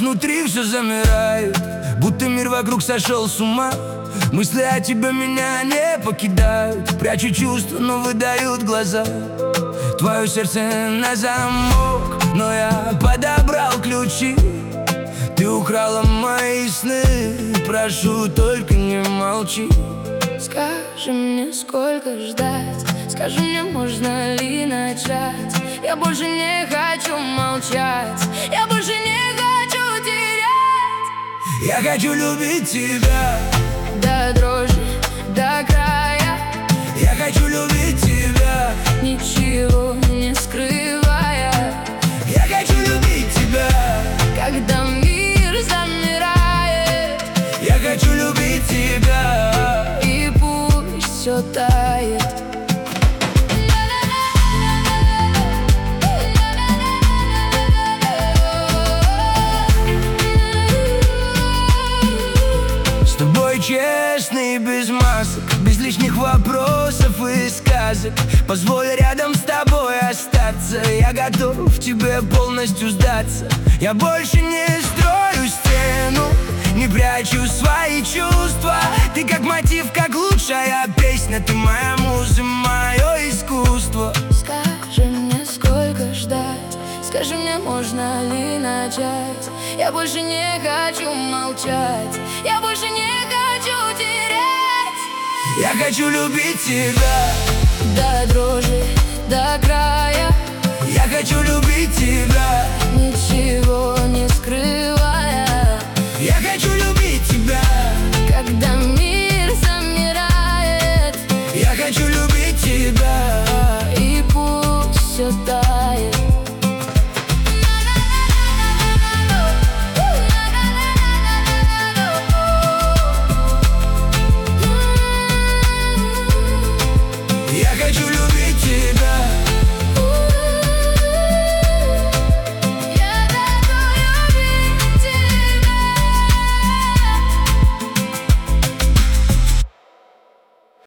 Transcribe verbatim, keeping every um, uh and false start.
внутри все замирает, будто мир вокруг сошел с ума. Мысли о тебе меня не покидают, прячу чувства, но выдают глаза. Твое сердце на замок, но я подобрал ключи. Ты украла мои сны, прошу, только не молчи. Скажи мне, сколько ждать, скажи мне, можно ли начать. Я больше не хочу молчать, я больше не хочу терять. Я хочу любить тебя до дрожи, до края. Я хочу любить тебя, ничего не скрывая. Я хочу любить тебя, когда мир замирает. Я хочу любить тебя, и пусть все тает. С тобой честный, без масок, без лишних вопросов и сказок. Позволь рядом с тобой остаться, я готов тебе полностью сдаться. Я больше не строю стену, не прячу свои чувства. Ты как мотив, как лучшая песня, ты моя муза, мое искусство. Скажи мне, сколько ждать, скажи мне, можно ли начать. Я больше не хочу молчать, я больше не хочу терять. Я хочу любить тебя до дрожи, до края. Я хочу любить тебя, ничего не скрывая. Я хочу